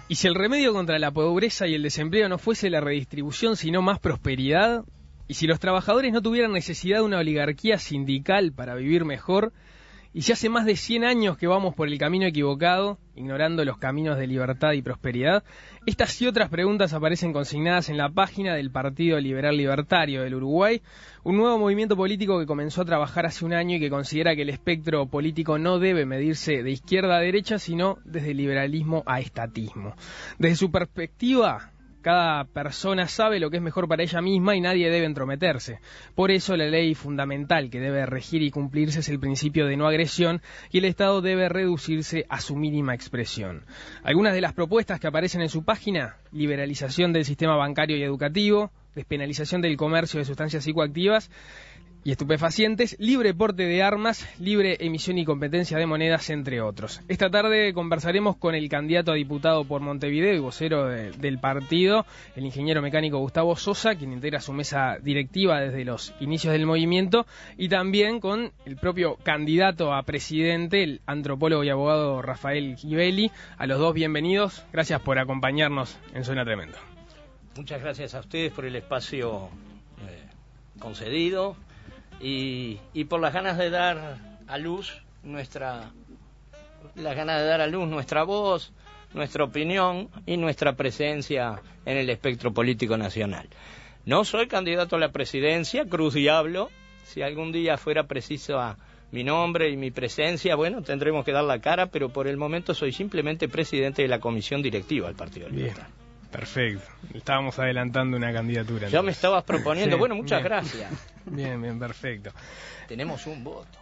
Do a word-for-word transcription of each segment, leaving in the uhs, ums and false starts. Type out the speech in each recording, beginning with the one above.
¿Y si el remedio contra la pobreza y el desempleo no fuese la redistribución, sino más prosperidad? ¿Y si los trabajadores no tuvieran necesidad de una oligarquía sindical para vivir mejor? ¿Y si hace más de cien años que vamos por el camino equivocado, ignorando los caminos de libertad y prosperidad? Estas y otras preguntas aparecen consignadas en la página del Partido Liberal Libertario del Uruguay, un nuevo movimiento político que comenzó a trabajar hace un año y que considera que el espectro político no debe medirse de izquierda a derecha, sino desde liberalismo a estatismo. Desde su perspectiva, cada persona sabe lo que es mejor para ella misma y nadie debe entrometerse. Por eso la ley fundamental que debe regir y cumplirse es el principio de no agresión y el Estado debe reducirse a su mínima expresión. Algunas de las propuestas que aparecen en su página: liberalización del sistema bancario y educativo, despenalización del comercio de sustancias psicoactivas y estupefacientes, libre porte de armas, libre emisión y competencia de monedas, entre otros. Esta tarde conversaremos con el candidato a diputado por Montevideo y vocero de, del partido, el ingeniero mecánico Gustavo Sosa, quien integra su mesa directiva desde los inicios del movimiento, y también con el propio candidato a presidente, el antropólogo y abogado Rafael Givelli. A los dos, bienvenidos. Gracias por acompañarnos en Suena Tremendo. Muchas gracias a ustedes por el espacio eh, concedido. Y, y por las ganas de dar a luz nuestra las ganas de dar a luz nuestra voz, nuestra opinión y nuestra presencia en el espectro político nacional. No soy candidato a la presidencia, cruz diablo. Si algún día fuera preciso a mi nombre y mi presencia, bueno, tendremos que dar la cara, pero por el momento soy simplemente presidente de la comisión directiva del Partido Libertario. Perfecto. Estábamos adelantando una candidatura. Ya entonces me estabas proponiendo. Sí, bueno, muchas bien. Gracias. Bien, bien, perfecto. Tenemos un voto.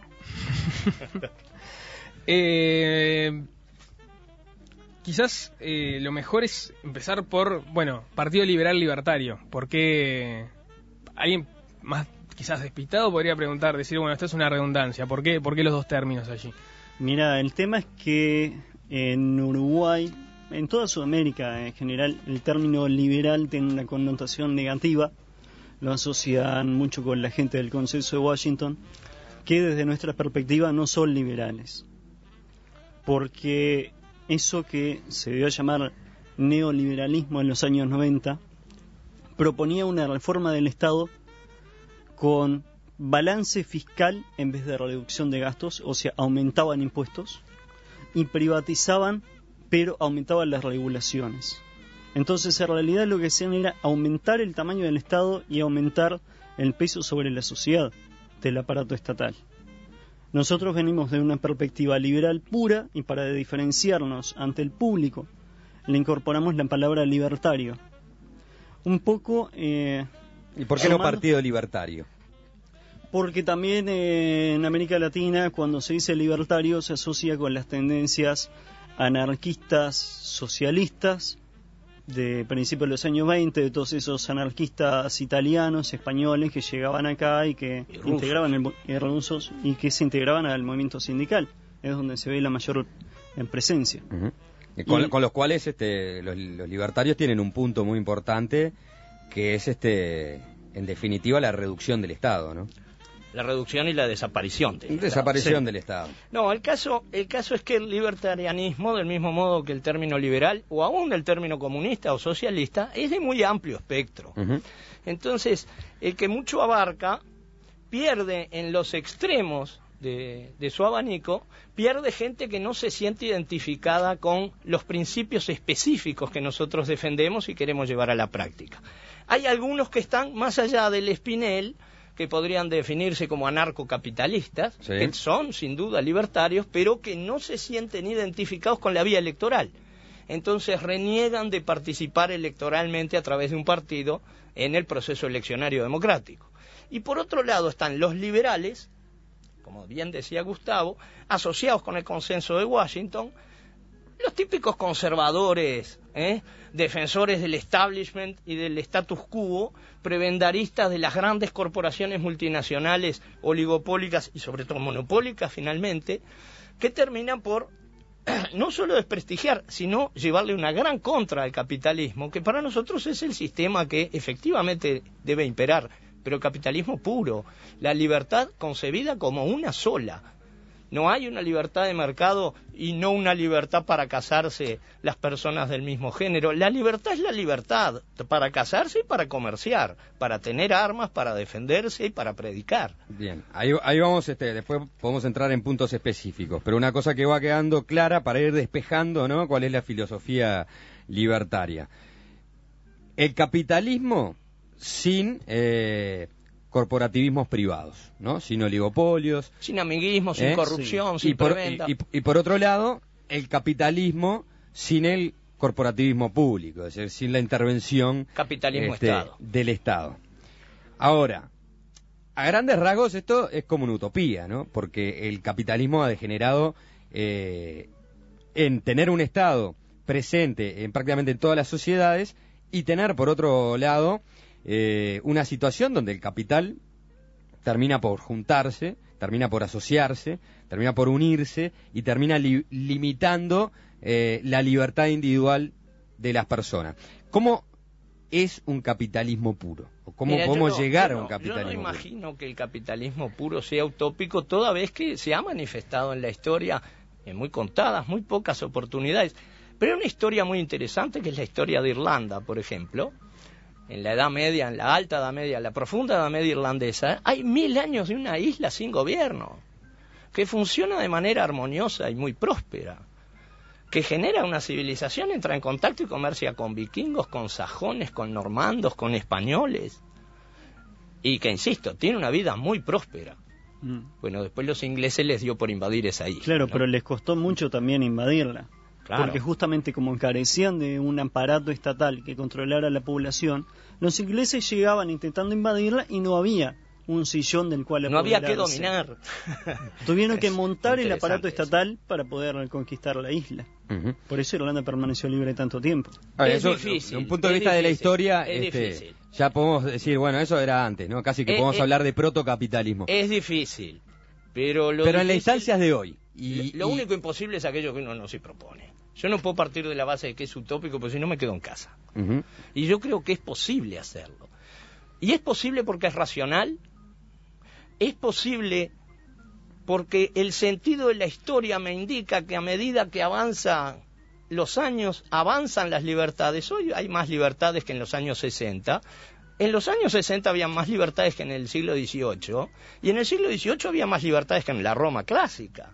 eh, quizás eh, lo mejor es empezar por, bueno, Partido Liberal Libertario. Porque alguien más quizás despistado podría preguntar, decir, bueno, esto es una redundancia. ¿Por qué, por qué los dos términos allí? Mira, el tema es que en Uruguay, en toda Sudamérica en general, el término liberal tiene una connotación negativa. Lo asocian mucho con la gente del Consenso de Washington, que desde nuestra perspectiva no son liberales. Porque eso que se dio a llamar neoliberalismo en los años noventa proponía una reforma del Estado con balance fiscal en vez de reducción de gastos, o sea, aumentaban impuestos y privatizaban, pero aumentaban las regulaciones. Entonces, en realidad lo que hacían era aumentar el tamaño del Estado y aumentar el peso sobre la sociedad del aparato estatal. Nosotros venimos de una perspectiva liberal pura y para diferenciarnos ante el público le incorporamos la palabra libertario. Un poco... Eh, ¿Y por qué no Partido Libertario? Porque también eh, en América Latina, cuando se dice libertario, se asocia con las tendencias anarquistas socialistas de principios de los años veinte, de todos esos anarquistas italianos, españoles que llegaban acá y que y integraban el, y rusos y que se integraban al movimiento sindical. Es donde se ve la mayor en presencia. Uh-huh. y con, y, con los cuales este, los, los libertarios tienen un punto muy importante, que es este, en definitiva, la reducción del Estado, ¿no? La reducción y la desaparición del desaparición Estado. del Estado. No, el caso, el caso es que el libertarianismo, del mismo modo que el término liberal, o aún el término comunista o socialista, es de muy amplio espectro. Uh-huh. Entonces, el que mucho abarca, pierde en los extremos de, de su abanico, pierde gente que no se siente identificada con los principios específicos que nosotros defendemos y queremos llevar a la práctica. Hay algunos que están más allá del espinel, que podrían definirse como anarcocapitalistas, sí, que son sin duda libertarios, pero que no se sienten identificados con la vía electoral. Entonces reniegan de participar electoralmente a través de un partido en el proceso eleccionario democrático. Y por otro lado están los liberales, como bien decía Gustavo, asociados con el Consenso de Washington, los típicos conservadores, ¿eh? defensores del establishment y del status quo, prebendaristas de las grandes corporaciones multinacionales, oligopólicas y sobre todo monopólicas finalmente, que terminan por no solo desprestigiar, sino llevarle una gran contra al capitalismo, que para nosotros es el sistema que efectivamente debe imperar, pero el capitalismo puro, la libertad concebida como una sola. No hay una libertad de mercado y no una libertad para casarse las personas del mismo género. La libertad es la libertad para casarse y para comerciar, para tener armas, para defenderse y para predicar. Bien, ahí, ahí vamos, este, después podemos entrar en puntos específicos, pero una cosa que va quedando clara para ir despejando, ¿no? ¿Cuál es la filosofía libertaria? El capitalismo sin... Eh, corporativismos privados, ¿no? Sin oligopolios. Sin amiguismo, sin ¿eh? corrupción, sí. sin y por, preventa. Y, y, y por otro lado, el capitalismo sin el corporativismo público, es decir, sin la intervención Capitalismo este, Estado. del Estado. Ahora, a grandes rasgos esto es como una utopía, ¿no? Porque el capitalismo ha degenerado eh, en tener un Estado presente en prácticamente en todas las sociedades y tener, por otro lado, Eh, una situación donde el capital termina por juntarse, termina por asociarse, termina por unirse y termina li limitando eh, la libertad individual de las personas. ¿Cómo es un capitalismo puro? ¿O ¿Cómo Mira, podemos yo no, llegar yo a un no, capitalismo Yo no puro? imagino que el capitalismo puro sea utópico, toda vez que se ha manifestado en la historia en muy contadas, muy pocas oportunidades. Pero hay una historia muy interesante, que es la historia de Irlanda, por ejemplo. En la Edad Media, en la alta Edad Media, en la profunda Edad Media irlandesa, hay mil años de una isla sin gobierno, que funciona de manera armoniosa y muy próspera, que genera una civilización, entra en contacto y comercia con vikingos, con sajones, con normandos, con españoles, y que, insisto, tiene una vida muy próspera. Mm. Bueno, después los ingleses les dio por invadir esa isla. Claro, ¿no? pero les costó mucho también invadirla. Claro. Porque justamente como carecían de un aparato estatal que controlara la población, los ingleses llegaban intentando invadirla y no había un sillón del cual no había que dominar. Tuvieron que montar el aparato estatal para poder conquistar la isla. Uh-huh. Por eso Irlanda permaneció libre tanto tiempo. Ah, es eso, difícil. De un punto de vista difícil, de la historia, es este, difícil. ya podemos decir, bueno, eso era antes, ¿no? Casi que es, podemos es, hablar de protocapitalismo. Es difícil, pero lo Pero difícil, en las instancias de hoy. Y, lo y... único imposible es aquello que uno no se propone. Yo no puedo partir de la base de que es utópico, porque si no me quedo en casa. Uh-huh. Y yo creo que es posible hacerlo. Y es posible porque es racional, es posible porque el sentido de la historia me indica que a medida que avanzan los años, avanzan las libertades. Hoy hay más libertades que en los años sesenta. En los años sesenta había más libertades que en el siglo dieciocho, y en el siglo dieciocho había más libertades que en la Roma clásica.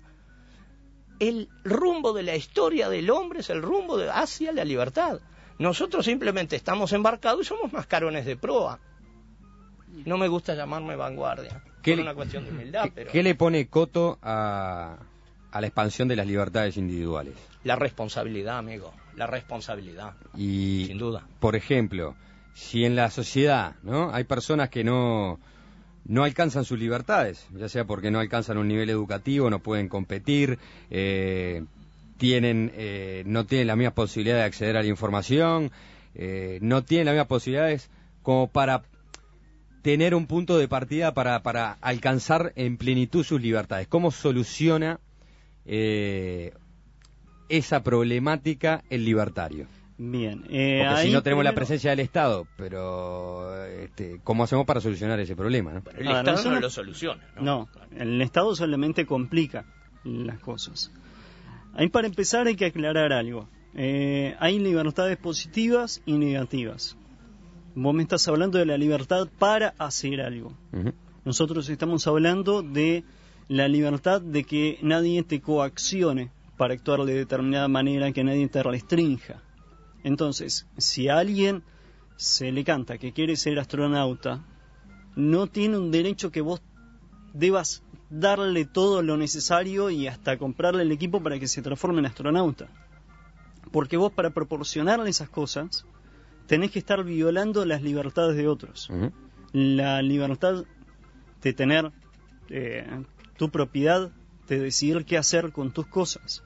El rumbo de la historia del hombre es el rumbo de, hacia la libertad. Nosotros simplemente estamos embarcados y somos mascarones de proa. No me gusta llamarme vanguardia, por le, una cuestión de humildad. ¿qué, pero... ¿Qué le pone coto a, a la expansión de las libertades individuales? La responsabilidad, amigo, la responsabilidad, y, sin duda. Por ejemplo, si en la sociedad, ¿no?, hay personas que no... no alcanzan sus libertades, ya sea porque no alcanzan un nivel educativo, no pueden competir, eh, tienen, eh, no tienen la misma posibilidad de acceder a la información, eh, no tienen las mismas posibilidades como para tener un punto de partida para, para alcanzar en plenitud sus libertades. ¿Cómo soluciona eh, esa problemática el libertario? Bien, eh, porque ahí si no tenemos primero... la presencia del Estado, pero este, ¿cómo hacemos para solucionar ese problema? ¿no? Pero el ah, Estado no, no lo soluciona. No, no, el Estado solamente complica las cosas. Ahí para empezar hay que aclarar algo. Eh, hay libertades positivas y negativas. Vos me estás hablando de la libertad para hacer algo. Uh-huh. Nosotros estamos hablando de la libertad de que nadie te coaccione para actuar de determinada manera, que nadie te restrinja. Entonces, si a alguien se le canta que quiere ser astronauta, no tiene un derecho que vos debas darle todo lo necesario y hasta comprarle el equipo para que se transforme en astronauta. Porque vos, para proporcionarle esas cosas, tenés que estar violando las libertades de otros. Uh-huh. La libertad de tener eh, tu propiedad, de decidir qué hacer con tus cosas.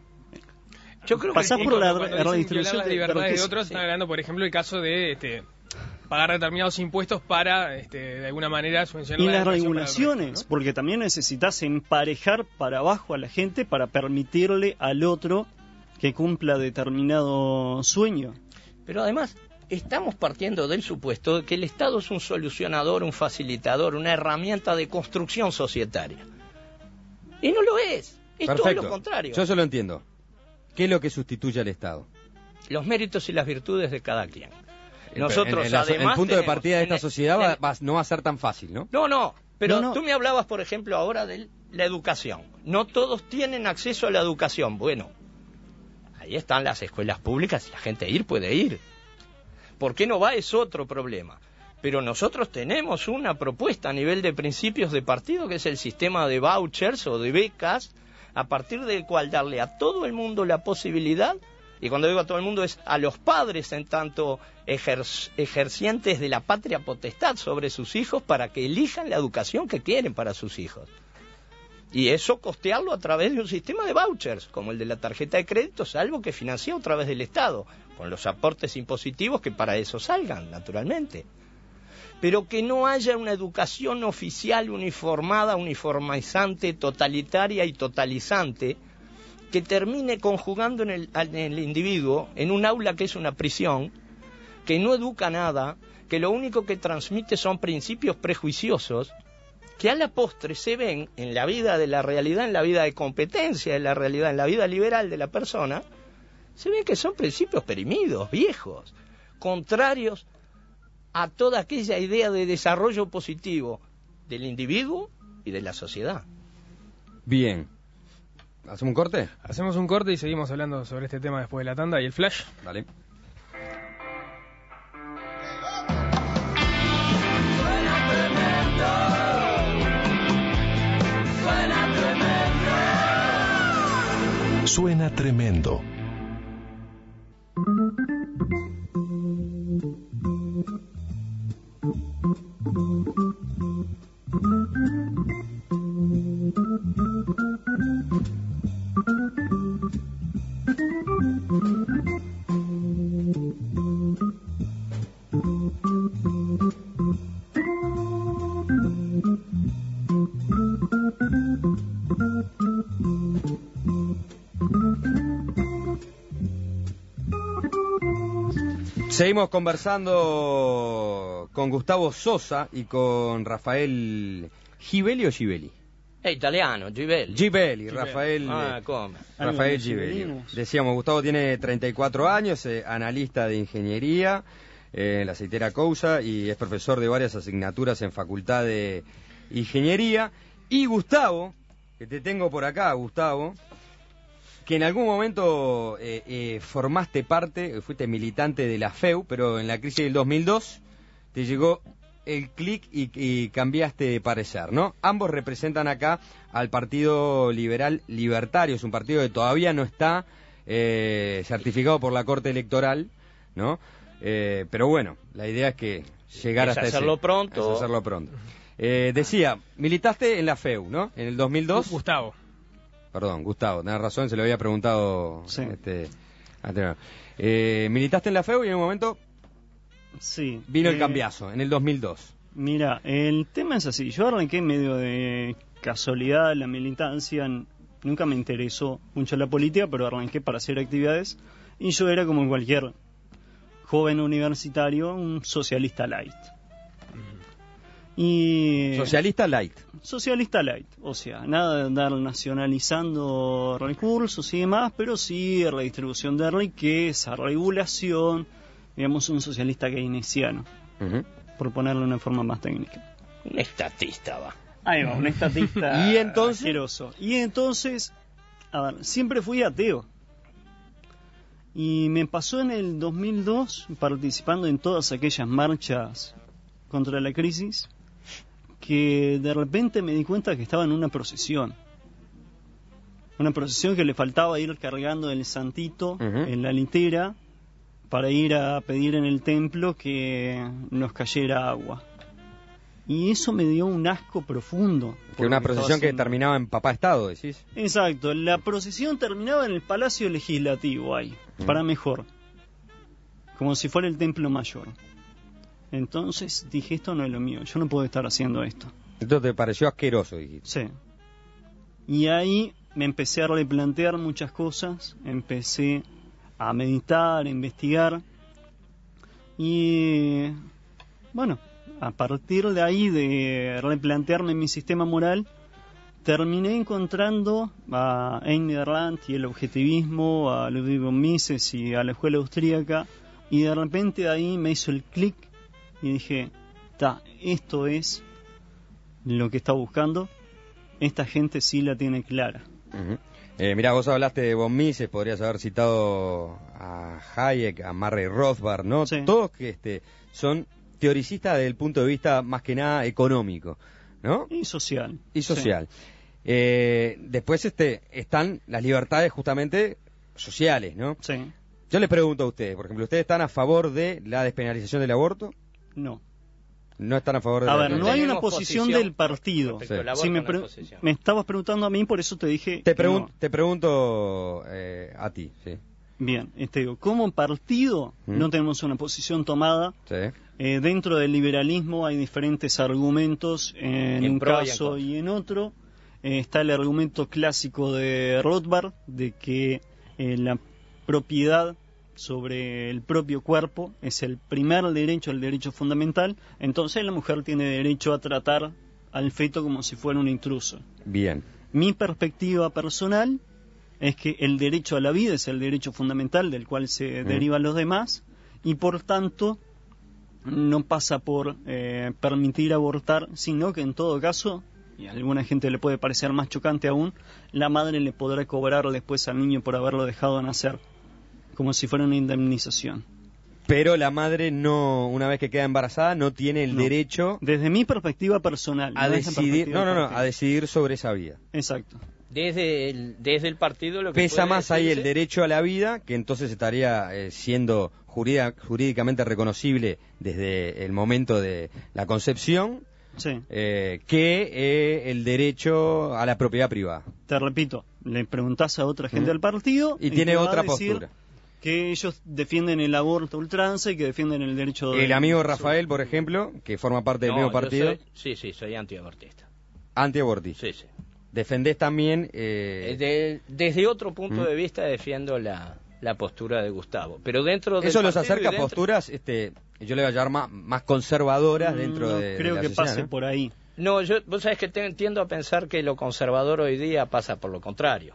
Yo creo Pasás que por la, la, la redistribución las libertades de, de otros, sí. Están hablando, por ejemplo, el caso de este, pagar determinados impuestos para, este, de alguna manera, subvencionar y la las regulaciones, resto, ¿no? Porque también necesitas emparejar para abajo a la gente para permitirle al otro que cumpla determinado sueño. Pero además, estamos partiendo del supuesto de que el Estado es un solucionador, un facilitador, una herramienta de construcción societaria. Y no lo es. Es Perfecto. todo lo contrario. Yo eso lo entiendo. ¿Qué es lo que sustituye al Estado? Los méritos y las virtudes de cada quien. El- Nosotros, en- en la- además, el punto de tenemos partida de en esta el- sociedad en va, el- va- no va a ser tan fácil, ¿no? No, no, pero No, no. tú me hablabas, por ejemplo, ahora de la educación. No todos tienen acceso a la educación. Bueno, ahí están las escuelas públicas y la gente ir puede ir. ¿Por qué no va? Es otro problema. Pero nosotros tenemos una propuesta a nivel de principios de partido, que es el sistema de vouchers o de becas, a partir del cual darle a todo el mundo la posibilidad, y cuando digo a todo el mundo es a los padres en tanto ejer- ejercientes de la patria potestad sobre sus hijos, para que elijan la educación que quieren para sus hijos. Y eso costearlo a través de un sistema de vouchers, como el de la tarjeta de crédito, salvo que financiado a través del Estado, con los aportes impositivos que para eso salgan, naturalmente. Pero que no haya una educación oficial uniformada, uniformizante, totalitaria y totalizante, que termine conjugando en el, en el individuo en un aula que es una prisión, que no educa nada, que lo único que transmite son principios prejuiciosos, que a la postre se ven en la vida de la realidad, en la vida de competencia, en la realidad, en la vida liberal de la persona, se ve que son principios perimidos, viejos, contrarios a toda aquella idea de desarrollo positivo del individuo y de la sociedad. Bien. ¿Hacemos un corte? Hacemos un corte y seguimos hablando sobre este tema después de la tanda y el flash. Dale. Suena tremendo. Seguimos conversando con Gustavo Sosa y con Rafael Gibelli o Gibelli. È italiano, Gibelli. Gibelli, Rafael. Ah, come? Rafael Algo de Gibelli. gibelinos. Decíamos, Gustavo tiene treinta y cuatro años, eh, analista de ingeniería eh, en la aceitera Cousa y es profesor de varias asignaturas en Facultad de Ingeniería. Y Gustavo, que te tengo por acá, Gustavo, que en algún momento eh, eh, formaste parte, fuiste militante de la F E U, pero en la crisis del dos mil dos te llegó el clic y, y cambiaste de parecer, ¿no? Ambos representan acá al Partido Liberal Libertario, es un partido que todavía no está eh, certificado por la Corte Electoral, ¿no? Eh, pero bueno, la idea es que llegar Es hasta hacerlo ese, pronto. es hacerlo pronto. Eh, decía, militaste en la F E U, ¿no? En el dos mil dos. Gustavo. Perdón, Gustavo, tenés razón, se lo había preguntado. Sí. Este, anterior. Eh, militaste en la F E U y en un momento Sí. vino el eh, cambiazo, en el dos mil dos. Mira, el tema es así. Yo arranqué medio de casualidad la militancia. n- Nunca me interesó mucho la política, pero arranqué para hacer actividades. Y yo era como cualquier joven universitario, un socialista light. Y Socialista light. socialista light, o sea, nada de andar nacionalizando recursos y demás, pero sí redistribución de riqueza, regulación, digamos un socialista keynesiano, Ujú. por ponerlo de una forma más técnica. Un estatista va. Ahí va, un estatista ¿Y entonces? asqueroso. Y entonces, a ver, siempre fui ateo. Y me pasó en el dos mil dos, participando en todas aquellas marchas contra la crisis, que de repente me di cuenta que estaba en una procesión. Una procesión que le faltaba ir cargando el santito Ujú. en la litera para ir a pedir en el templo que nos cayera agua. Y eso me dio un asco profundo. Que por una lo que procesión estaba que haciendo. terminaba en Papá Estado, decís. Exacto, la procesión terminaba en el Palacio Legislativo ahí, Mm. para mejor. Como si fuera el templo mayor. Entonces dije, esto no es lo mío, yo no puedo estar haciendo esto. Entonces te pareció asqueroso, dijiste. Sí. Y ahí me empecé a replantear muchas cosas, empecé a meditar, a investigar. Y bueno, a partir de ahí, de replantearme mi sistema moral, terminé encontrando a Ayn Rand y el objetivismo, a Ludwig von Mises y a la escuela austríaca, y de repente ahí me hizo el clic y dije, ta, esto es lo que está buscando, esta gente sí la tiene clara. Uh-huh. Eh, mirá, vos hablaste de von Mises, podrías haber citado a Hayek, a Murray Rothbard, ¿no? Sí. Todos que este, son teoricistas desde el punto de vista más que nada económico, ¿no? Y social. Y social. Sí. Eh, después este, están las libertades justamente sociales, ¿no? Sí. Yo les pregunto a ustedes, por ejemplo, ¿ustedes están a favor de la despenalización del aborto? No. No están a favor de a la ver, no hay una posición, posición del partido. Sí. Si me, pre- me estabas preguntando a mí, por eso te dije... Te, pregun- no. te pregunto eh, a ti, sí. Bien, este, digo, como partido ¿Mm? no tenemos una posición tomada. Sí. Eh, dentro del liberalismo hay diferentes argumentos, en, en un caso y, y en otro. Eh, está el argumento clásico de Rothbard, de que eh, la propiedad sobre el propio cuerpo es el primer derecho, el derecho fundamental. Entonces la mujer tiene derecho a tratar al feto como si fuera un intruso. Bien. Mi perspectiva personal es que el derecho a la vida es el derecho fundamental del cual se mm. derivan los demás, y por tanto no pasa por eh, permitir abortar, sino que en todo caso, y a alguna gente le puede parecer más chocante aún, la madre le podrá cobrar después al niño por haberlo dejado nacer, como si fuera una indemnización. Pero la madre no, una vez que queda embarazada, no tiene el no. derecho... Desde mi perspectiva personal. A no decidir, no, no, no, a decidir sobre esa vida. Exacto. Desde el, desde el partido lo que pesa puede más decirse... ahí el derecho a la vida, que entonces estaría eh, siendo jurídica, jurídicamente reconocible desde el momento de la concepción, sí. eh, que eh, el derecho a la propiedad privada. Te repito, le preguntás a otra gente ¿Mm? del partido y tiene otra postura. Que ellos defienden el aborto ultranza y que defienden el derecho de... El amigo Rafael, por ejemplo, que forma parte del no, mismo partido. Soy, sí, sí, soy antiabortista. Antiabortista. Sí, sí. ¿Defendés también...? Eh... De, desde otro punto ¿Mm? de vista defiendo la, la postura de Gustavo. Pero dentro de... ¿Eso los acerca a dentro... posturas, este, yo le voy a llamar más, más conservadoras dentro no, de creo de la que sociedad, pase ¿no? por ahí. No, yo, vos sabés que te, tiendo a pensar que lo conservador hoy día pasa por lo contrario.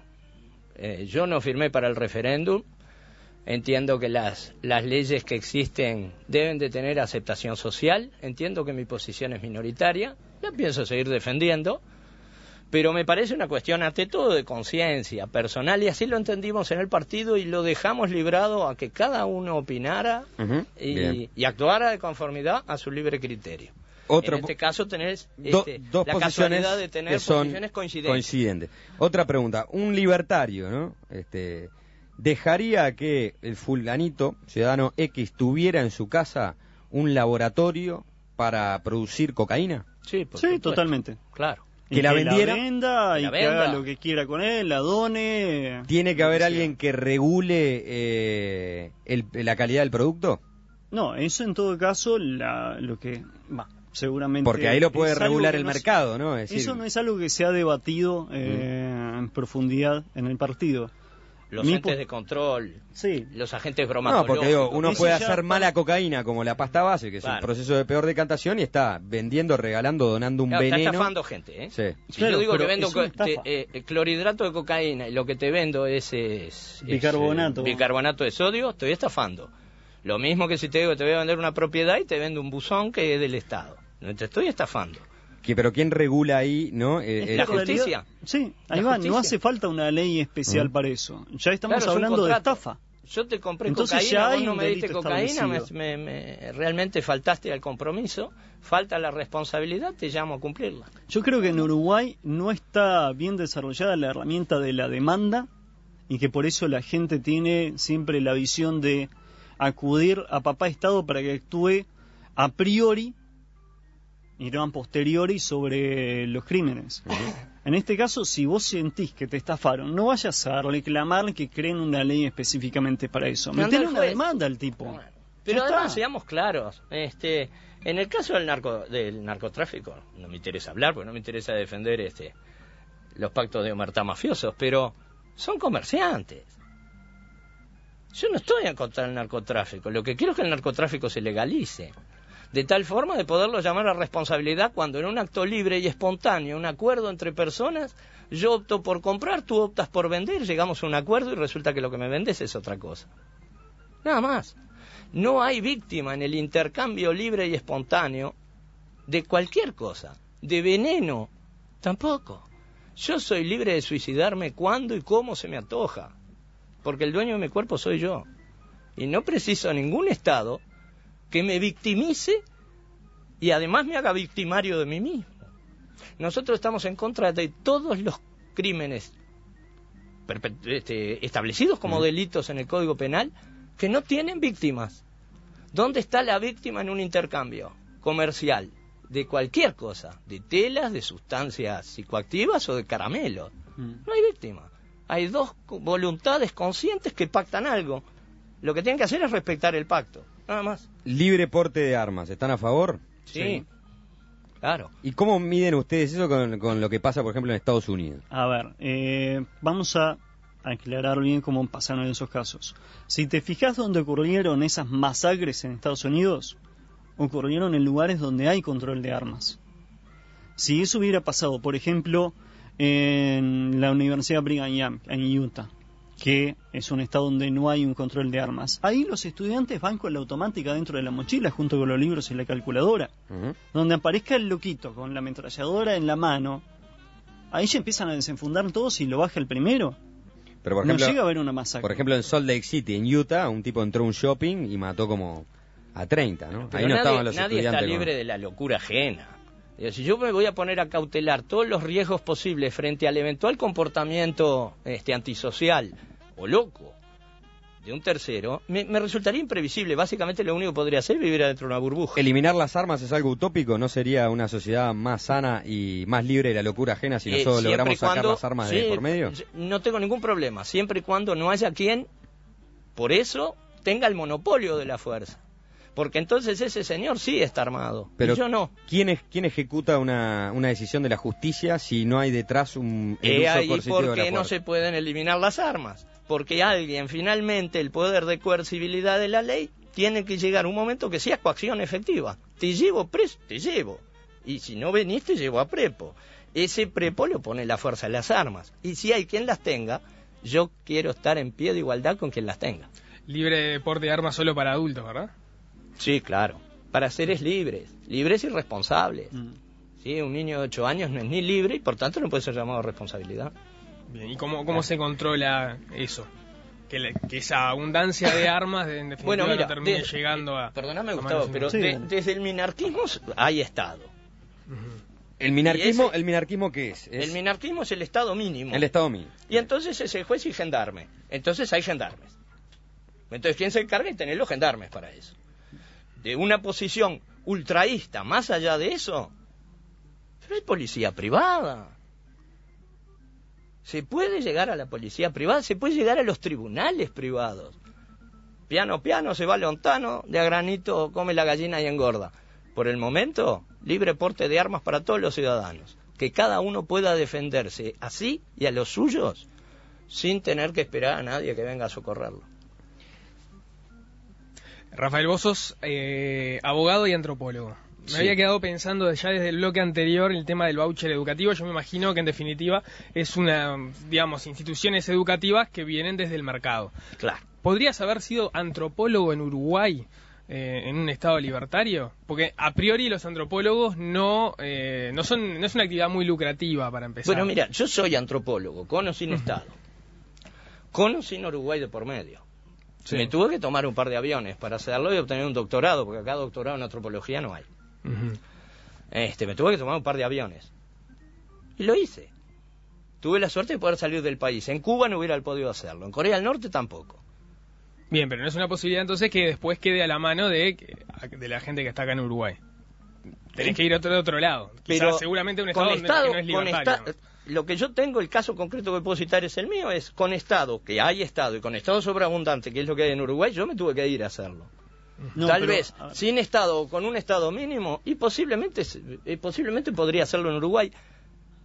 Eh, yo no firmé para el referéndum. Entiendo que las, las leyes que existen deben de tener aceptación social. Entiendo que mi posición es minoritaria. La pienso seguir defendiendo. Pero me parece una cuestión ante todo de conciencia personal, y así lo entendimos en el partido y lo dejamos librado a que cada uno opinara uh-huh. y, y actuara de conformidad a su libre criterio. Otro, en este caso tenés este, do, dos la posiciones casualidad de tener que son posiciones coincidentes. coincidentes. Otra pregunta, un libertario, ¿no? Este, ¿dejaría que el fulanito, ciudadano X, tuviera en su casa un laboratorio para producir cocaína? Sí, por sí, supuesto. Totalmente. Claro. Que, que la vendiera, la venda y la que venda. haga lo que quiera con él, la done. ¿Tiene que haber alguien que regule eh, el, la calidad del producto? No, eso en todo caso la, lo que va, seguramente. Porque ahí lo puede regular el no mercado, ¿no? Es decir, eso no es algo que se ha debatido eh, mm. en profundidad en el partido. Los Mi entes po- de control, sí. los agentes no, bromatológicos. porque digo, uno Eso puede ya hacer está- mala cocaína como la pasta base, que es Claro. un proceso de peor decantación, y está vendiendo, regalando, donando un Claro, está veneno. estafando gente, ¿eh? Sí. Si Claro, yo digo que pero vendo es una co- te- estafa. eh, clorhidrato de cocaína y lo que te vendo es, es, es, Bicarbonato. eh, bicarbonato de sodio, estoy estafando. Lo mismo que si te digo que te voy a vender una propiedad y te vendo un buzón que es del Estado. No te estoy estafando. Que, pero ¿quién regula ahí, no? Eh, Es el- la En realidad- justicia. Sí, ahí La va, justicia. no hace falta una ley especial Mm. para eso. Ya estamos Claro, es un hablando de contrato. estafa. Yo te compré Entonces cocaína, ya vos hay no un me diste delito cocaína, me, establecido. me- me- realmente faltaste al compromiso, falta la responsabilidad, te llamo a cumplirla. Yo creo que en Uruguay no está bien desarrollada la herramienta de la demanda y que por eso la gente tiene siempre la visión de acudir a papá Estado para que actúe a priori y no a posteriori sobre los crímenes. En este caso, si vos sentís que te estafaron, no vayas a reclamar que creen una ley específicamente para eso. Que anda Metele el una juez. demanda al tipo. Bueno, pero Ya además, está. seamos claros, este, en el caso del narco, del narcotráfico, no me interesa hablar, porque no me interesa defender este, los pactos de omertá mafiosos, pero son comerciantes. Yo no estoy en contra del narcotráfico, lo que quiero es que el narcotráfico se legalice. de tal forma de poderlo llamar a responsabilidad cuando en un acto libre y espontáneo, un acuerdo entre personas, yo opto por comprar, tú optas por vender, llegamos a un acuerdo y resulta que lo que me vendes es otra cosa. Nada más. No hay víctima en el intercambio libre y espontáneo de cualquier cosa, de veneno, tampoco. Yo soy libre de suicidarme cuando y cómo se me antoja, porque el dueño de mi cuerpo soy yo. Y no preciso ningún Estado que me victimice y además me haga victimario de mí mismo. Nosotros estamos en contra de todos los crímenes este, establecidos como mm. delitos en el Código Penal que no tienen víctimas. ¿Dónde está la víctima en un intercambio comercial? De cualquier cosa, de telas, de sustancias psicoactivas o de caramelos. Mm. No hay víctima. Hay dos voluntades conscientes que pactan algo. Lo que tienen que hacer es respetar el pacto, nada más. Libre porte de armas, ¿están a favor? Sí, sí. Claro. ¿Y cómo miden ustedes eso con, con lo que pasa, por ejemplo, en Estados Unidos? A ver, eh, vamos a aclarar bien cómo pasaron esos casos. Si te fijas dónde ocurrieron esas masacres en Estados Unidos, ocurrieron en lugares donde hay control de armas. Si eso hubiera pasado, por ejemplo, en la Universidad Brigham Young, en Utah, que es un estado donde no hay un control de armas, ahí los estudiantes van con la automática dentro de la mochila junto con los libros y la calculadora. Uh-huh. Donde aparezca el loquito con la ametralladora en la mano, ahí ya empiezan a desenfundar todos y lo baja el primero. Pero por ejemplo, no llega a haber una masacre. Por ejemplo, en Salt Lake City, en Utah, un tipo entró a un shopping y mató como a treinta, ¿no? Pero ahí no nadie, estaban los nadie estudiantes. Nadie está libre con... de la locura ajena. Si yo me voy a poner a cautelar todos los riesgos posibles frente al eventual comportamiento este, antisocial o loco de un tercero, me, me resultaría imprevisible. Básicamente lo único que podría hacer es vivir adentro de una burbuja. ¿Eliminar las armas es algo utópico? ¿No sería una sociedad más sana y más libre de la locura ajena si nosotros eh, logramos sacar cuando, las armas sí, de por medio? No tengo ningún problema, siempre y cuando no haya quien, por eso, tenga el monopolio de la fuerza. Porque entonces ese señor sí está armado, pero y yo no. ¿Quién, es, quién ejecuta una, una decisión de la justicia si no hay detrás un el eh, uso ahí coercitivo de la porque fuerza? No se pueden eliminar las armas. Porque alguien, finalmente, el poder de coercibilidad de la ley, tiene que llegar un momento que sea coacción efectiva. Te llevo preso, te llevo. Y si no venís, te llevo a prepo. Ese prepo le pone la fuerza a las armas. Y si hay quien las tenga, yo quiero estar en pie de igualdad con quien las tenga. Libre porte de armas solo para adultos, ¿verdad? Sí, claro. Para seres libres. Libres y responsables. Mm. Sí, un niño de ocho años no es ni libre y por tanto no puede ser llamado a responsabilidad. Bien, ¿y cómo, cómo se controla eso? Que, le, que esa abundancia de armas en definitiva bueno, mira, no termine de, llegando a... Perdóname, Gustavo, pero sí. de, desde el minarquismo hay Estado. Uh-huh. ¿El minarquismo, ese, ¿El minarquismo qué es? es? El minarquismo es el Estado mínimo. El Estado mínimo. Y entonces es el juez y gendarme. Entonces hay gendarmes. Entonces, ¿quién se encarga de tener los gendarmes para eso? De una posición ultraísta, más allá de eso, pero hay policía privada. Se puede llegar a la policía privada, se puede llegar a los tribunales privados. Piano, piano, se va lontano, de a granito come la gallina y engorda. Por el momento, libre porte de armas para todos los ciudadanos. Que cada uno pueda defenderse así y a los suyos, sin tener que esperar a nadie que venga a socorrerlo. Rafael, vos sos eh, abogado y antropólogo. Me sí. había quedado pensando ya desde el bloque anterior el tema del voucher educativo. Yo me imagino que en definitiva es una, digamos, instituciones educativas que vienen desde el mercado. Claro. ¿Podrías haber sido antropólogo en Uruguay eh, en un estado libertario? Porque a priori los antropólogos no eh, no son no es una actividad muy lucrativa para empezar. Bueno, mira, yo soy antropólogo, con o sin estado, con o sin Uruguay de por medio. Sí. Me tuve que tomar un par de aviones para hacerlo y obtener un doctorado, porque acá doctorado en antropología no hay. Uh-huh. Este, me tuve que tomar un par de aviones. Y lo hice. Tuve la suerte de poder salir del país. En Cuba no hubiera podido hacerlo. En Corea del Norte tampoco. Bien, pero no es una posibilidad entonces que después quede a la mano de, de la gente que está acá en Uruguay. Tenés que ir a otro, otro lado. Pero quizás seguramente un estado, con donde, estado que no es libertario. Esta, lo que yo tengo, el caso concreto que puedo citar es el mío, es con estado, que hay estado, y con estado sobreabundante, que es lo que hay en Uruguay, yo me tuve que ir a hacerlo. No, Tal pero, vez, sin estado o con un estado mínimo, y posiblemente, eh, posiblemente podría hacerlo en Uruguay.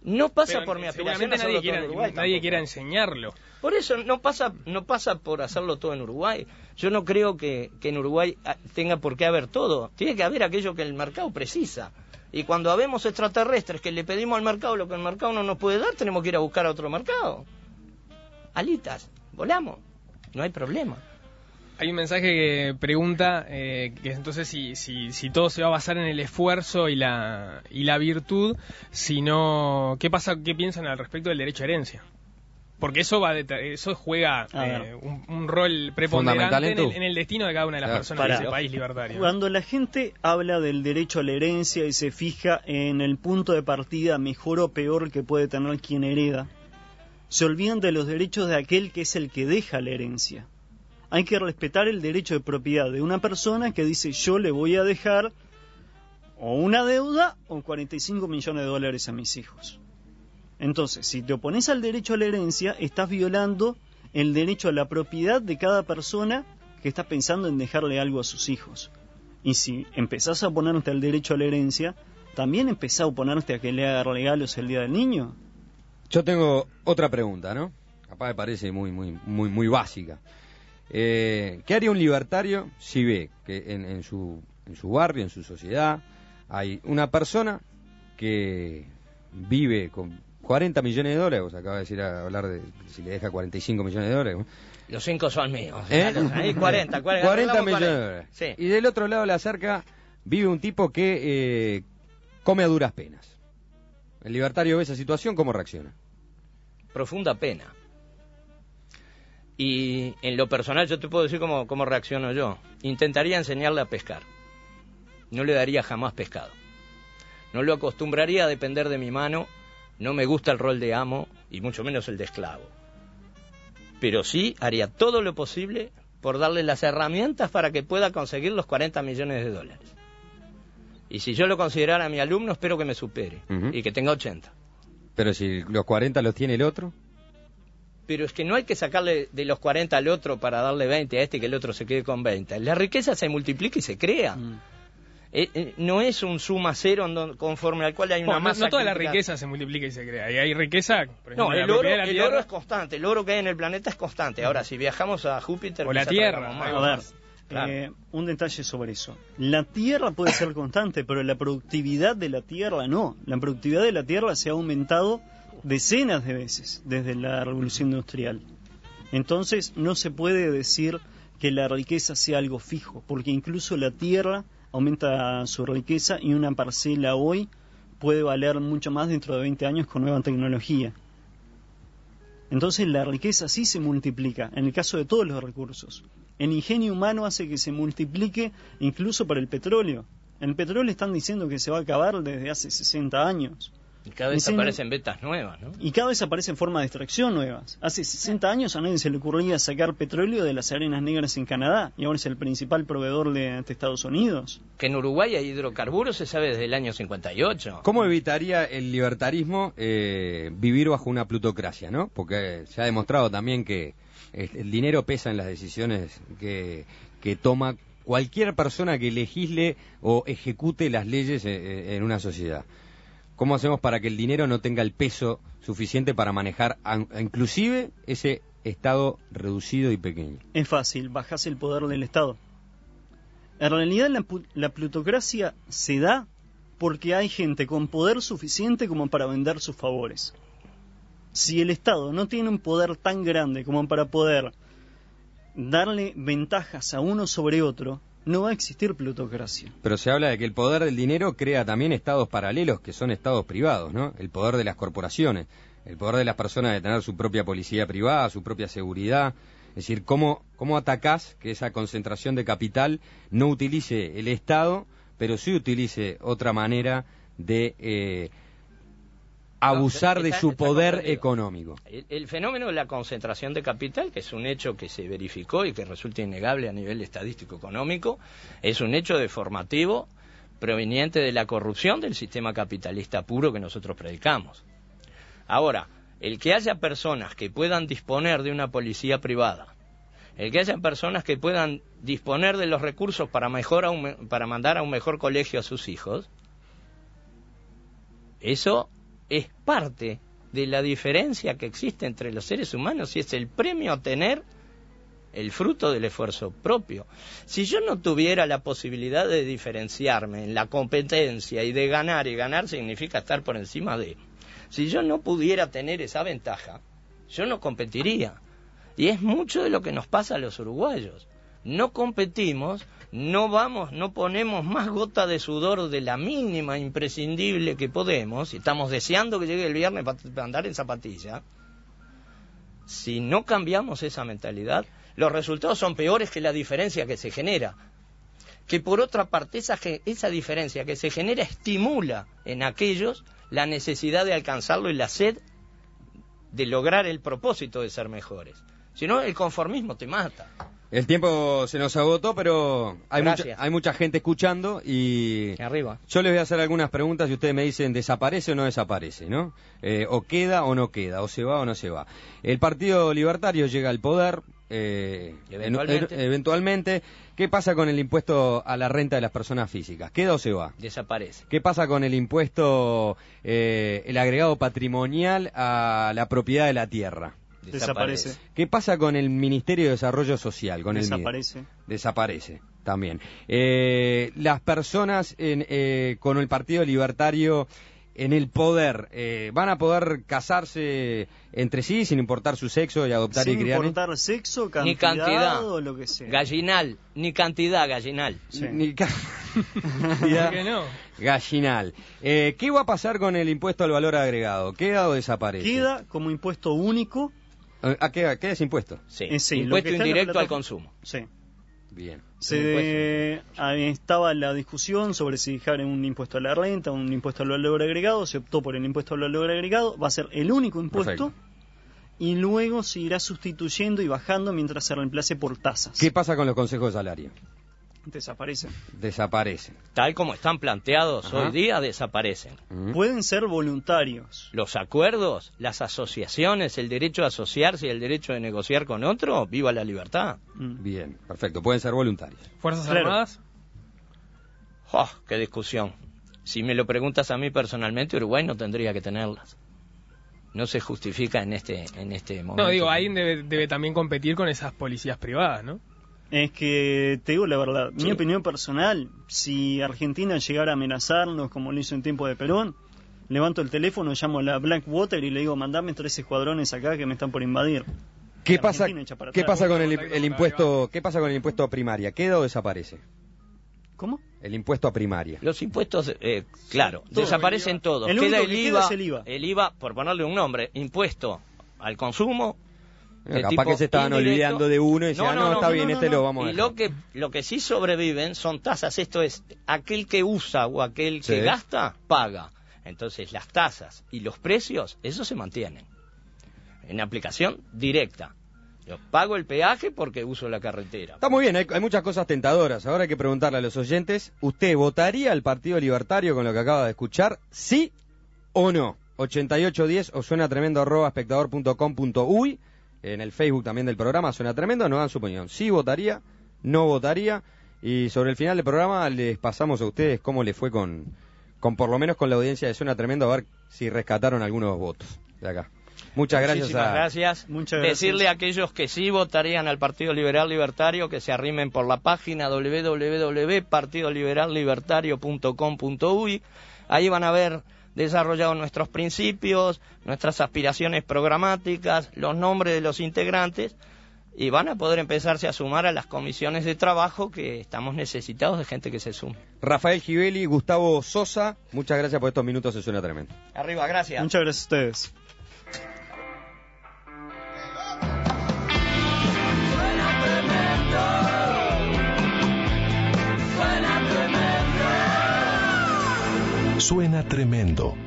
No pasa Pero por mi aspiración a nadie hacerlo quiera, todo en Uruguay. nadie tampoco. quiera enseñarlo. Por eso no pasa no pasa por hacerlo todo en Uruguay. Yo no creo que, que en Uruguay tenga por qué haber todo. Tiene que haber aquello que el mercado precisa. Y cuando habemos extraterrestres que le pedimos al mercado lo que el mercado no nos puede dar, tenemos que ir a buscar a otro mercado. Alitas, volamos, no hay problema. Hay un mensaje que pregunta eh, que entonces si, si, si todo se va a basar en el esfuerzo y la y la virtud, si no, ¿qué pasa? ¿Qué piensan al respecto del derecho a herencia? Porque eso va de, eso juega eh, un, un rol preponderante en el, en el destino de cada una de las claro, personas para, de ese país libertario. Cuando la gente habla del derecho a la herencia y se fija en el punto de partida mejor o peor que puede tener quien hereda, se olvidan de los derechos de aquel que es el que deja la herencia. Hay que respetar el derecho de propiedad de una persona que dice yo le voy a dejar o una deuda o cuarenta y cinco millones de dólares a mis hijos. Entonces, si te opones al derecho a la herencia, estás violando el derecho a la propiedad de cada persona que está pensando en dejarle algo a sus hijos. Y si empezás a oponerte al derecho a la herencia, también empezás a oponerte a que le haga regalos el día del niño. Yo tengo otra pregunta, ¿no? Capaz me parece muy, muy, muy, muy básica. Eh, ¿Qué haría un libertario si ve que en, en, su, en su barrio, en su sociedad, hay una persona que vive con cuarenta millones de dólares? Vos acabas de decir a hablar de si le deja cuarenta y cinco millones de dólares. Los cinco son míos. ¿Eh? Ahí cuarenta, cuarenta, cuarenta millones de dólares. Sí. Y del otro lado de la cerca vive un tipo que eh, come a duras penas. El libertario ve esa situación, ¿cómo reacciona? Profunda pena. Y en lo personal yo te puedo decir cómo, cómo reacciono yo. Intentaría enseñarle a pescar. No le daría jamás pescado. No lo acostumbraría a depender de mi mano. No me gusta el rol de amo y mucho menos el de esclavo. Pero sí haría todo lo posible por darle las herramientas para que pueda conseguir los cuarenta millones de dólares. Y si yo lo considerara mi alumno, espero que me supere uh-huh. y que tenga ochenta. Pero si los cuarenta los tiene el otro. Pero es que no hay que sacarle de los cuarenta al otro para darle veinte a este y que el otro se quede con veinte. La riqueza se multiplica y se crea. Mm. Eh, eh, no es un suma cero conforme al cual hay una bueno, masa. No, no toda crítica. La riqueza se multiplica y se crea. Y hay riqueza. Por ejemplo, no, el, la oro, de la el oro es constante. El oro que hay en el planeta es constante. Ahora, si viajamos a Júpiter. O la Tierra. A ver, claro. eh, un detalle sobre eso. La Tierra puede ser constante, pero la productividad de la Tierra no. La productividad de la Tierra se ha aumentado decenas de veces desde la Revolución Industrial. Entonces no se puede decir que la riqueza sea algo fijo, porque incluso la tierra aumenta su riqueza y una parcela hoy puede valer mucho más dentro de veinte años con nueva tecnología. Entonces la riqueza sí se multiplica, en el caso de todos los recursos. El ingenio humano hace que se multiplique incluso para el petróleo. El petróleo están diciendo que se va a acabar desde hace sesenta años. Y cada vez Dicen, aparecen vetas nuevas, ¿no? Y cada vez aparecen formas de extracción nuevas. Hace sesenta años a nadie se le ocurría sacar petróleo de las arenas negras en Canadá, y ahora es el principal proveedor de, de Estados Unidos. Que en Uruguay hay hidrocarburos se sabe desde el año cincuenta y ocho. ¿Cómo evitaría el libertarismo eh, vivir bajo una plutocracia, no? Porque se ha demostrado también que el dinero pesa en las decisiones que, que toma cualquier persona que legisle o ejecute las leyes en una sociedad. ¿Cómo hacemos para que el dinero no tenga el peso suficiente para manejar a, a inclusive ese Estado reducido y pequeño? Es fácil, bajás el poder del Estado. En realidad la, la plutocracia se da porque hay gente con poder suficiente como para vender sus favores. Si el Estado no tiene un poder tan grande como para poder darle ventajas a uno sobre otro, no va a existir plutocracia. Pero se habla de que el poder del dinero crea también estados paralelos, que son estados privados, ¿no? El poder de las corporaciones, el poder de las personas de tener su propia policía privada, su propia seguridad. Es decir, ¿cómo, cómo atacás que esa concentración de capital no utilice el Estado, pero sí utilice otra manera de eh, abusar no, está, de su poder económico? El, el fenómeno de la concentración de capital, que es un hecho que se verificó y que resulta innegable a nivel estadístico económico, es un hecho deformativo proveniente de la corrupción del sistema capitalista puro que nosotros predicamos. Ahora, el que haya personas que puedan disponer de una policía privada, el que haya personas que puedan disponer de los recursos para, mejor a un, para mandar a un mejor colegio a sus hijos, eso es parte de la diferencia que existe entre los seres humanos y es el premio a tener el fruto del esfuerzo propio. Si yo no tuviera la posibilidad de diferenciarme en la competencia y de ganar, y ganar significa estar por encima de, si yo no pudiera tener esa ventaja, yo no competiría. Y es mucho de lo que nos pasa a los uruguayos. No competimos, no vamos, no ponemos más gota de sudor de la mínima imprescindible que podemos, y estamos deseando que llegue el viernes para andar en zapatilla. Si no cambiamos esa mentalidad, los resultados son peores que la diferencia que se genera. Que por otra parte, esa, esa diferencia que se genera estimula en aquellos la necesidad de alcanzarlo y la sed de lograr el propósito de ser mejores. Si no, el conformismo te mata. El tiempo se nos agotó, pero hay mucha, hay mucha gente escuchando y arriba. Yo les voy a hacer algunas preguntas y ustedes me dicen ¿desaparece o no desaparece? ¿No? Eh, o queda o no queda, o se va o no se va. El Partido Libertario llega al poder eh, eventualmente. En, eventualmente. ¿Qué pasa con el impuesto a la renta de las personas físicas? ¿Queda o se va? Desaparece. ¿Qué pasa con el impuesto, eh, el agregado patrimonial a la propiedad de la tierra? Desaparece. ¿Qué pasa con el Ministerio de Desarrollo Social? Con Desaparece. El Desaparece, también. Eh, las personas en, eh, con el Partido Libertario en el poder, eh, ¿van a poder casarse entre sí sin importar su sexo y adoptar sin y criar? Sin importar sexo, cantidad, ni cantidad o lo que sea. Gallinal, ni cantidad gallinal. Sí. Ni cantidad ¿Por qué no? gallinal. Eh, ¿Qué va a pasar con el impuesto al valor agregado? ¿Queda o desaparece? Queda como impuesto único. ¿A qué, qué es impuesto? Sí, Eh, sí, impuesto indirecto plata... al consumo. Sí. Bien. Se de... Estaba la discusión sobre si dejar un impuesto a la renta, un impuesto al valor agregado. Se optó por el impuesto al valor agregado. Va a ser el único impuesto. Perfecto. Y luego se irá sustituyendo y bajando mientras se reemplace por tasas. ¿Qué pasa con los consejos de salario? Desaparecen. Desaparecen. Tal como están planteados Ajá. hoy día, desaparecen. Uh-huh. Pueden ser voluntarios. Los acuerdos, las asociaciones, el derecho a asociarse y el derecho de negociar con otro, viva la libertad. Mm. Bien, perfecto. Pueden ser voluntarios. ¿Fuerzas claro. Armadas? Oh, qué discusión. Si me lo preguntas a mí personalmente, Uruguay no tendría que tenerlas. No se justifica en este, en este momento. No, digo, alguien debe, debe también competir con esas policías privadas, ¿no? Es que, te digo la verdad, sí. mi opinión personal, si Argentina llegara a amenazarnos como lo hizo en tiempo de Perón, levanto el teléfono, llamo a la Blackwater y le digo, mandame tres escuadrones acá que me están por invadir. ¿Qué pasa, ¿qué pasa con el, el impuesto, qué pasa con el impuesto a primaria? ¿Queda o desaparece? ¿Cómo? El impuesto a primaria. Los impuestos, eh, claro, todo, desaparecen todos. El queda el que IVA, queda es el IVA. El IVA, por ponerle un nombre, impuesto al consumo. No, capaz que se estaban indirecto. olvidando de uno y decían, no, no, no, no está no, bien, no, este no. lo vamos a Y dejar. lo que, lo que sí sobreviven son tasas, esto es, aquel que usa o aquel que sí. gasta, paga. Entonces las tasas y los precios, eso se mantienen. En aplicación directa. Yo pago el peaje porque uso la carretera. Está muy bien, hay, hay muchas cosas tentadoras. Ahora hay que preguntarle a los oyentes, ¿usted votaría al Partido Libertario con lo que acaba de escuchar? ¿Sí o no? ochenta y ocho diez o suena tremendo arroba espectador punto com punto uy. En el Facebook también del programa suena tremendo, nos dan su opinión. Sí votaría, no votaría. Y sobre el final del programa les pasamos a ustedes cómo les fue con, con por lo menos con la audiencia de Suena Tremendo, a ver si rescataron algunos votos de acá. Muchas gracias. Muchísimas a... gracias. Muchas gracias. Decirle a aquellos que sí votarían al Partido Liberal Libertario que se arrimen por la página doble u doble u doble u punto partido liberal libertario punto com punto uy. Ahí van a ver desarrollados nuestros principios, nuestras aspiraciones programáticas, los nombres de los integrantes, y van a poder empezarse a sumar a las comisiones de trabajo que estamos necesitados de gente que se sume. Rafael Gibeli, Gustavo Sosa, muchas gracias por estos minutos de Suena Tremendo. Arriba, gracias. Muchas gracias a ustedes. Suena Tremendo.